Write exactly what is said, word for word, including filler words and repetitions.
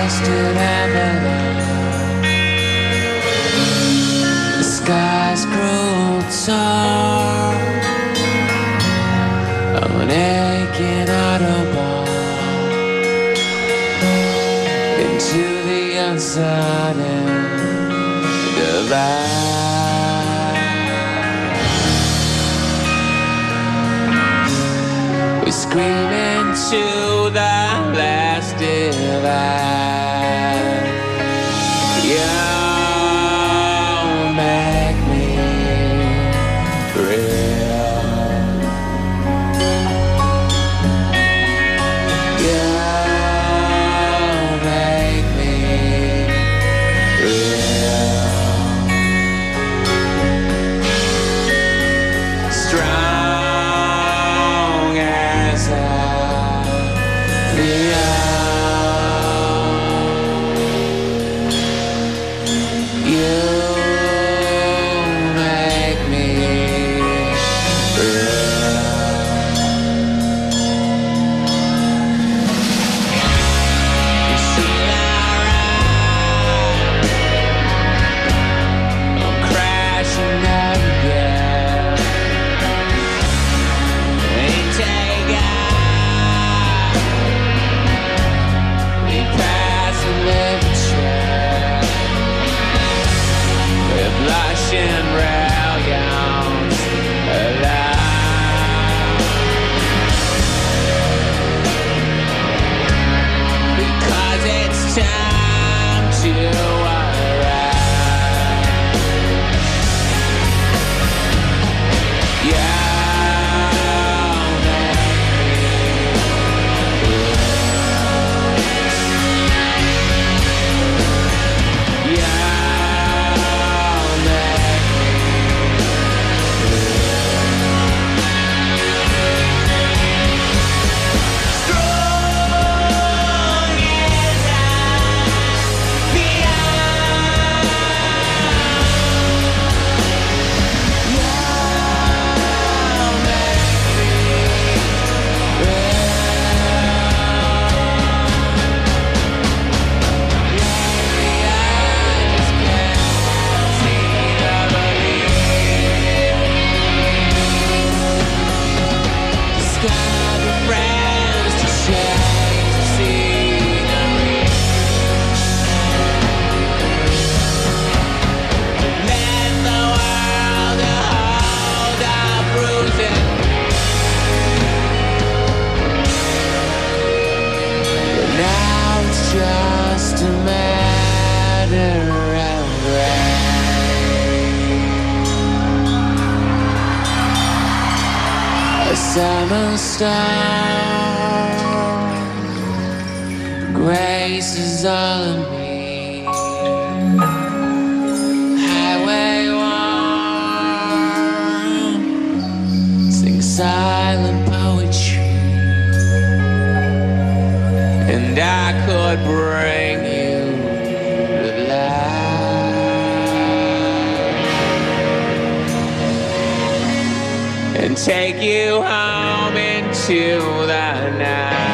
frosted envelope. The skies grow tall of an aching Autobahn into the uncertain divide. We scream into the last divide. You make me real. You make me real. Strong as I feel. You make me real. You see my ride, I'm crashing out again. Ain't take out, we pass a little chair. We're blushing brilliance alive, because it's time to arrive. Yeah, just a matter of rain. A summer storm, grace is all in me. Highway one, sing silent poetry. And I could bring you to life and take you home into the night.